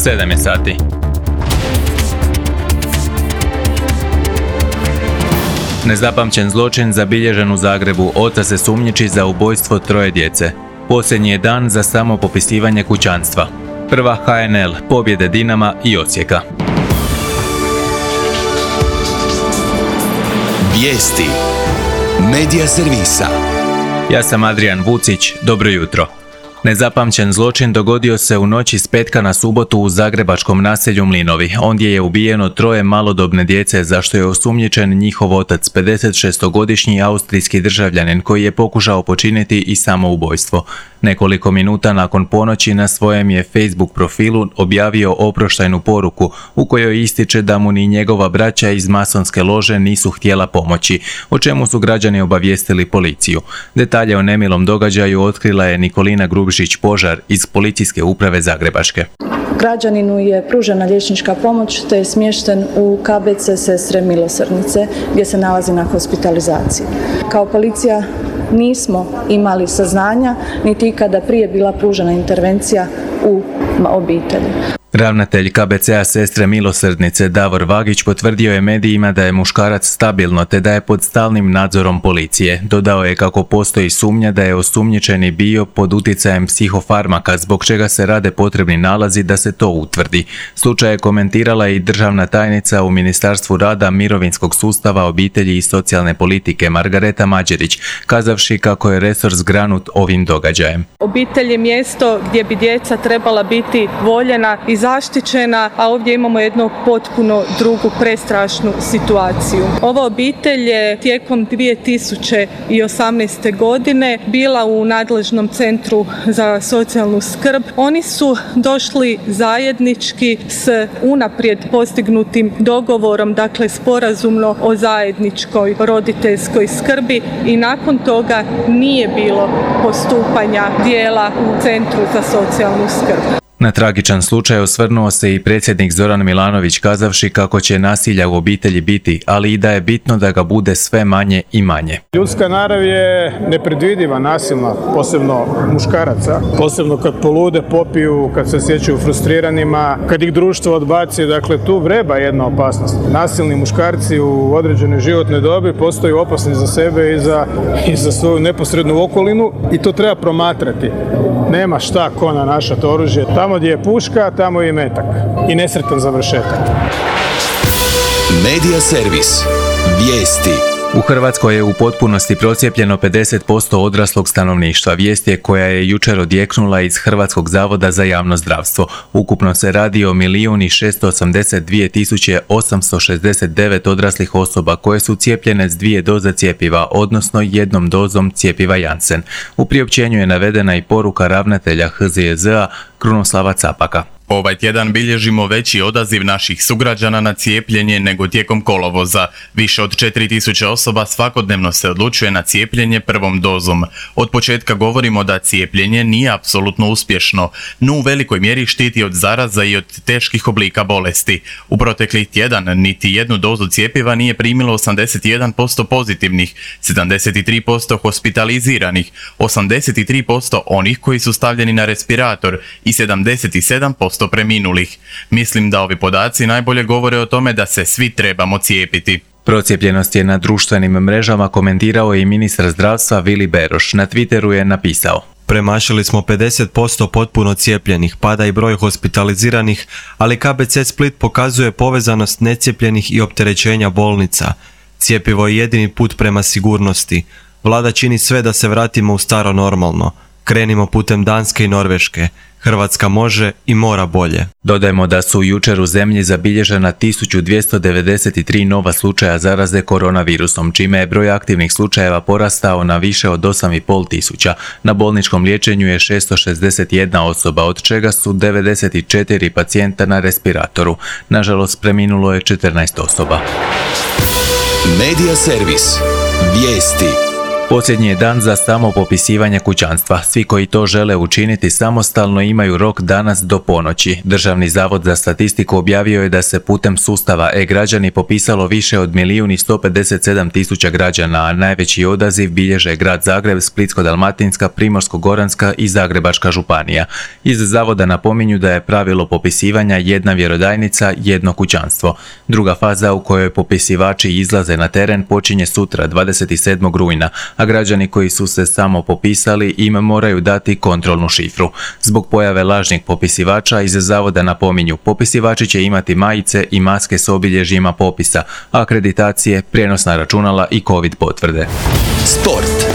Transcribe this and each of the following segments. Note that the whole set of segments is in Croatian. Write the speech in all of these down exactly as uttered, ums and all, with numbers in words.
sedam je sati. Nezapamćen zločin zabilježen u Zagrebu. Otac se sumnjiči za ubojstvo troje djece. Posljednji je dan za samopopisivanje kućanstva. Prva H N L, pobjede Dinama i Osijeka. Vijesti Medija servisa. Ja sam Adrian Vucić, dobro jutro. Nezapamćen zločin dogodio se u noći s petka na subotu u zagrebačkom naselju Mlinovi. Ondje je ubijeno troje malodobne djece, za što je osumnjičen njihov otac, pedesetšestogodišnji austrijski državljanin koji je pokušao počiniti i samoubojstvo. Nekoliko minuta nakon ponoći na svojem je Facebook profilu objavio oproštajnu poruku u kojoj ističe da mu ni njegova braća iz masonske lože nisu htjela pomoći, o čemu su građani obavijestili policiju. Detalje o nemilom događaju otkrila je Nikolina Grubšić-Požar iz Policijske uprave Zagrebačke. Građaninu je pružena liječnička pomoć te je smješten u K B C Sestre milosrdnice gdje se nalazi na hospitalizaciji. Kao policija nismo imali saznanja niti ikada prije bila pružena intervencija u obitelji. Ravnatelj K B C-a Sestre milosrdnice Davor Vagić potvrdio je medijima da je muškarac stabilno te da je pod stalnim nadzorom policije. Dodao je kako postoji sumnja da je osumnjičeni bio pod utjecajem psihofarmaka, zbog čega se rade potrebni nalazi da se to utvrdi. Slučaj je komentirala i državna tajnica u Ministarstvu rada, mirovinskog sustava, obitelji i socijalne politike Margareta Mađerić, kazavši kako je resor zgranut ovim događajem. Obitelj je mjesto gdje bi djeca trebala biti voljena i zaštićena, a ovdje imamo jednu potpuno drugu prestrašnu situaciju. Ova obitelj je tijekom dvije tisuće osamnaeste. godine bila u nadležnom centru za socijalnu skrb. Oni su došli zajednički s unaprijed postignutim dogovorom, dakle sporazumno o zajedničkoj roditeljskoj skrbi i nakon toga nije bilo postupanja dijela u centru za socijalnu skrb. Na tragičan slučaj osvrnuo se i predsjednik Zoran Milanović, kazavši kako će nasilja u obitelji biti, ali i da je bitno da ga bude sve manje i manje. Ljudska narav je nepredvidiva, nasilna, posebno muškaraca, posebno kad polude, popiju, kad se osjećaju frustriranima, kad ih društvo odbaci, dakle tu vreba jedna opasnost. Nasilni muškarci u određenoj životnoj dobi postaju opasni za sebe i za, i za svoju neposrednu okolinu i to treba promatrati. Nema šta ko na našat oružje. Tamo gdje je puška, tamo je i metak. I nesretan završetak. Medija servis. Vijesti. U Hrvatskoj je u potpunosti procijepljeno pedeset posto odraslog stanovništva. Vijest je koja je jučer odjeknula iz Hrvatskog zavoda za javno zdravstvo. Ukupno se radi o milijun i šesto osamdeset dvije tisuće osamsto šezdeset devet odraslih osoba koje su cijepljene s dvije doze cjepiva, odnosno jednom dozom cjepiva Janssen. U priopćenju je navedena i poruka ravnatelja H Z J Z-a Krunoslava Capaka. Ovaj tjedan bilježimo veći odaziv naših sugrađana na cijepljenje nego tijekom kolovoza. Više od četiri tisuće osoba svakodnevno se odlučuje na cijepljenje prvom dozom. Od početka govorimo da cijepljenje nije apsolutno uspješno, no u velikoj mjeri štiti od zaraza i od teških oblika bolesti. U proteklih tjedan niti jednu dozu cjepiva nije primilo osamdeset jedan posto pozitivnih, sedamdeset tri posto hospitaliziranih, osamdeset tri posto onih koji su stavljeni na respirator i sedamdeset sedam posto preminulih. Mislim da ovi podaci najbolje govore o tome da se svi trebamo cijepiti. Procijepljenost je na društvenim mrežama komentirao i ministar zdravstva Vili Beroš. Na Twitteru je napisao: Premašili smo pedeset posto potpuno cijepljenih, pada i broj hospitaliziranih, ali K B C Split pokazuje povezanost necijepljenih i opterećenja bolnica. Cjepivo je jedini put prema sigurnosti. Vlada čini sve da se vratimo u staro normalno. Krenimo putem Danske i Norveške. Hrvatska može i mora bolje. Dodajmo da su jučer u zemlji zabilježena tisuću dvjesto devedeset tri nova slučaja zaraze koronavirusom, čime je broj aktivnih slučajeva porastao na više od osam i pol tisuća. Na bolničkom liječenju je šesto šezdeset jedna osoba, od čega su devedeset četiri pacijenta na respiratoru. Nažalost, preminulo je četrnaest osoba. Medija servis. Vijesti. Posljednji je dan za samopopisivanje kućanstva. Svi koji to žele učiniti samostalno imaju rok danas do ponoći. Državni zavod za statistiku objavio je da se putem sustava e-građani popisalo više od milijun i sto pedeset sedam tisuća građana, a najveći odaziv bilježe grad Zagreb, Splitsko-dalmatinska, Primorsko-goranska i Zagrebačka županija. Iz zavoda napominju da je pravilo popisivanja jedna vjerodajnica, jedno kućanstvo. Druga faza u kojoj popisivači izlaze na teren počinje sutra, dvadeset sedmog rujna, a građani koji su se samo popisali im moraju dati kontrolnu šifru. Zbog pojave lažnih popisivača iz zavoda napominju, popisivači će imati majice i maske s obilježjima popisa, akreditacije, prijenosna računala i covid potvrde. Sport.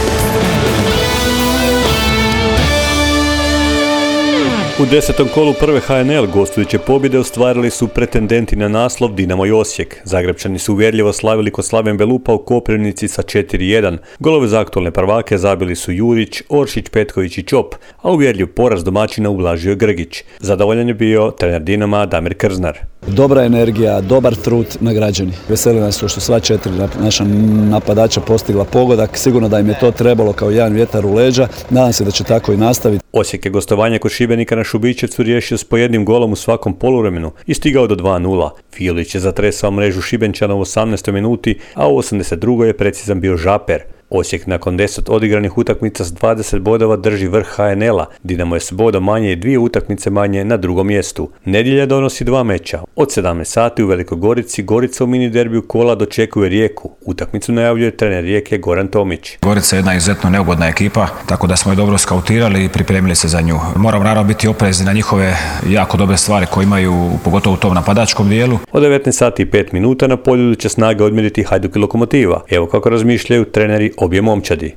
U desetom kolu prve H N L gostujuće pobjede ostvarili su pretendenti na naslov Dinamo i Osijek. Zagrebčani su uvjerljivo slavili kod Slaven Belupa u Koprivnici sa četiri jedan. Golove za aktualne prvake zabili su Jurić, Oršić, Petković i Čop, a uvjerljiv poraz domaćina ublažio Grgić. Zadovoljan je bio trener Dinama Damir Krznar. Dobra energija, dobar trud nagrađeni. Veseli nas što sva četiri naša napadača postigla pogodak. Sigurno da im je to trebalo kao jedan vjetar u leđa. Nadam se da će tako i nastaviti. Osijek je gostovanje kod Šibenika na Šubićevcu riješio s po jednim golom u svakom poluvremenu i stigao do dva nula. Filić je zatresao mrežu Šibenčana u osamnaestoj minuti, a u osamdeset drugoj je precizan bio Žaper. Osijek nakon deset odigranih utakmica s dvadeset bodova drži vrh H N L-a. Dinamo je s bodom manje i dvije utakmice manje na drugom mjestu. Nedjelja donosi dva meča. Od sedamnaest sati u Velikoj Gorici Gorica u mini derbiju kola dočekuje Rijeku. Utakmicu najavljuje trener Rijeke Goran Tomić. Gorica je jedna izuzetno neugodna ekipa, tako da smo je dobro skautirali i pripremili se za nju. Moramo naravno biti oprezni na njihove jako dobre stvari koje imaju, pogotovo u tom napadačkom dijelu. Od devetnaest sati i pet minuta na Poljudu će Snage odmjeriti Hajduk i Lokomotiva. Evo kako razmišljaju treneri obje momčadi.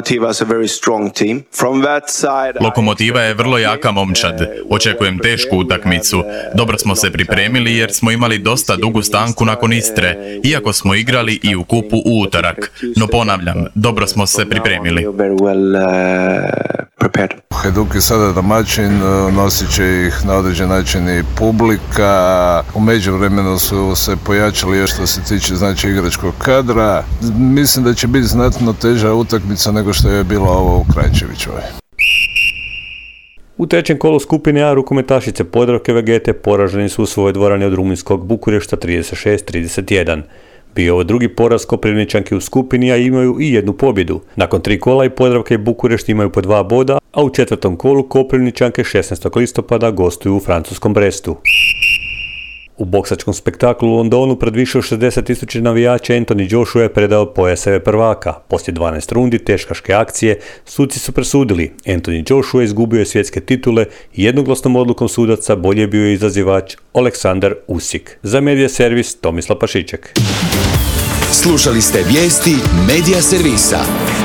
Lokomotiva je vrlo jaka momčad. Očekujem tešku utakmicu. Dobro smo se pripremili jer smo imali dosta dugu stanku nakon Istre, iako smo igrali i u kupu u utorak. No ponavljam, dobro smo se pripremili. Hajduk je sada domaćin, nosit će ih na određen način i publika. U međuvremenu su se pojačali još što se tiče znači igračkog kadra. Mislim da će biti znatno teža utakmica nego što je bila ovo u Krajčevićevoj. U trećem kolu skupine A rukometašice Podravke Vegete poraženi su u svojoj dvorani od rumunjskog Bukurešta trideset šest trideset jedan. Bio ovo drugi poraz Koprivničanke u skupini, a imaju i jednu pobjedu. Nakon tri kola i Podravka i Bukurešt imaju po dva boda, a u četvrtom kolu Koprivničanke šesnaestog listopada gostuju u francuskom Brestu. U boksačkom spektaklu u Londonu pred više od šezdeset tisuća navijača Anthony Joshua je predao pojaseve prvaka. Poslije dvanaest rundi teškaške akcije suci su presudili. Anthony Joshua izgubio je svjetske titule i jednoglasnom odlukom sudaca bolje je bio izazivač Aleksandar Usik. Za Medija servis Tomislav Pašiček. Slušali ste vijesti Medija servisa.